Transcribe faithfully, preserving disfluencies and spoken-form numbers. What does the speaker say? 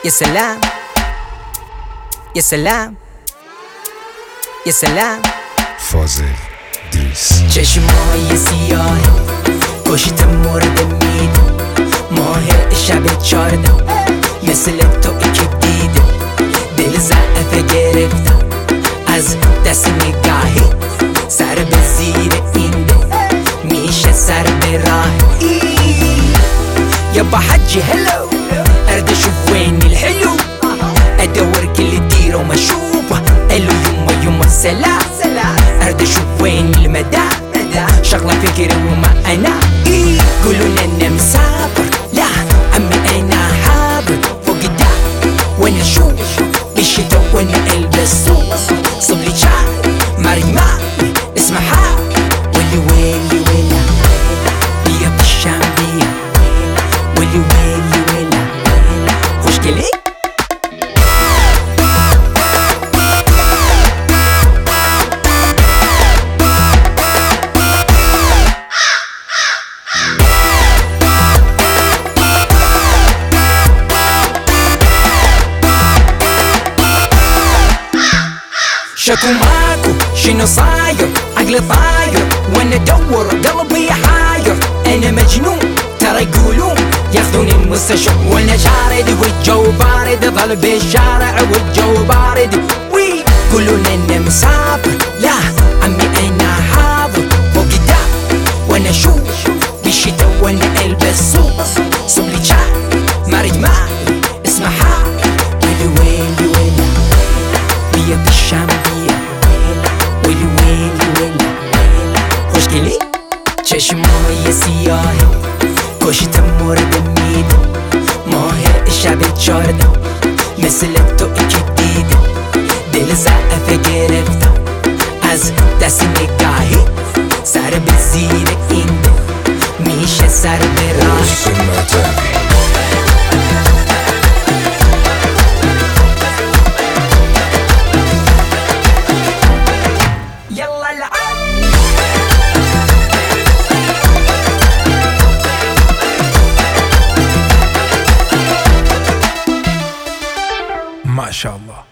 يا سلام يا سلام يا سلام فاضل دیس. چشمای سیاه کشت مورد میده، ماه شب چارده مثل تو اکی دیده، دل ضعف گرفتم از دست نگاهی، سر به زیر این ده میشه سر به راه. يابا حجي هلو ارد اشوف وين الحلو، ادور كل ديره وما اشوفه، الو يما يما سلام ارد اشوف وين المدى، شغله فكري وما انا يقولون انا مسافر، لا عمي انا حاضر فوق الدار وانا اشوف بالشتا وانا البس صوف صبلي شعر ماري ماري اسمها ولي ويلي ويلا بيا بالشام بيا ولي ويلي ويلا خوشگلی. شكو ماكو شنو صاير، عقلي طاير وانا ادور قلبي حاير، انا مجنون ترى يقولون ياخذوني المستشفى وانا شارد، والجو بارد ظل بالشارع والجو بارد، ويقولون انا مسافر، لا عمي انا حاضر فوق الدار وانا اشوف بالشتا وانا البس صوف صبلي شعر مارد ماري اسمها ويلي ويلي ويلا بيا بالشام بيا ويلي ويلي ويلا خوشگلی. چشمای سیاه کشت مورد میده، ماه شب چارده مثل تو اکی دیده، دل ضعف گرفتم از دست نگاهی، سر به زیر این ده میشه سر به راه. ما شاء الله.